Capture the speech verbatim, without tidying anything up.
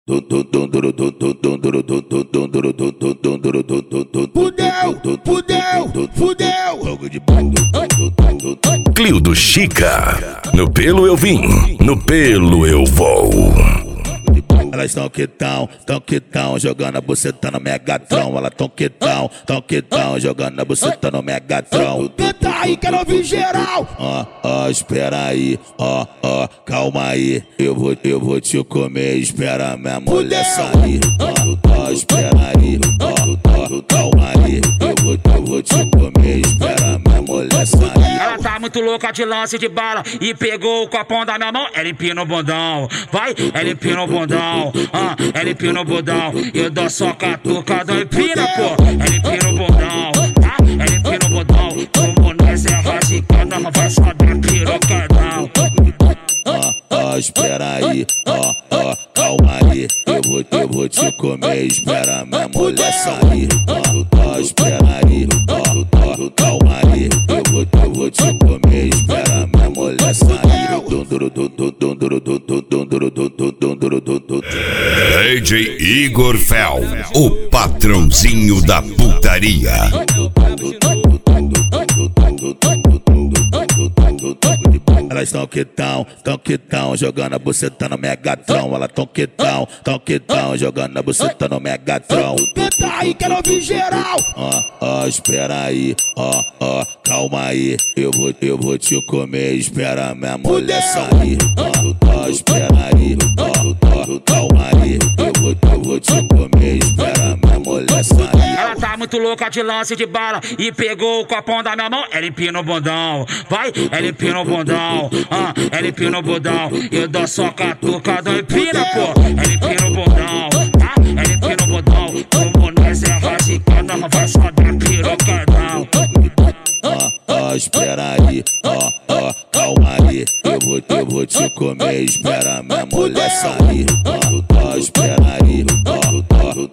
Fudeu, fudeu, fudeu. Clio Chica. No pelo eu vim, no pelo eu vou. Elas tão que tão, tão que tão, jogando a buceta no Megatron. Elas tão que tão, tão que tão, jogando a buceta no Megatron. Tenta aí que eu não vi geral. Ó, ó, espera aí, ó, ó, calma aí. Eu vou, eu vou te comer, espera minha mulher sair. Ó, ó, espera aí, ó, ó, calma aí. Eu vou, eu vou te comer, espera minha mulher sair. Ela tá muito louca de lance de bala e pegou o copão da minha mão. Ela empina o bundão, vai, ela empina o bundão. Ah, ela empina o bundão. Eu dou só catucada, empina, pô. Ela empina o bundão, tá? Ela empina o bundão. Como nessa é rasicada, vai só dar pirocadão. Ó, ó, espera aí, ó, ó, calma aí. Eu vou, eu vou te comer, espera minha mulher sair. Ó, ó, espera aí, ó, ó, calma aí. Eu vou, eu vou te comer, espera minha mulher sair. D J Igor Fel, o patrãozinho da putaria. Elas tão que tão, tão que tão, jogando a buceta no Megatron. Elas tão que tão, tão que tão, jogando a buceta no Megatron. Tenta aí que eu não vi geral. Ó, ó, espera aí, ó, ó, calma aí. Eu vou, eu vou te comer, espera minha mulher sair. Ó, ó, espera aí, ó, ó, calma aí. Eu vou, eu vou te comer, espera minha mulher sair. Ela tá muito louca de lance de bala e pegou o copão da minha mão. Ela empina o bundão, vai, ela empina o bundão. Ah, ela empina o bundão. Eu dou só catucada, empina, pô. Ela empina o bundão, tá? Ela empina o bundão. Como nessa é rasicada, vai só dar pirocadão. Ó, ó, espera aí, ó, ó, calma aí. Eu vou, eu vou te comer, espera minha mulher sair. Ó, ó, espera aí, ó, ó,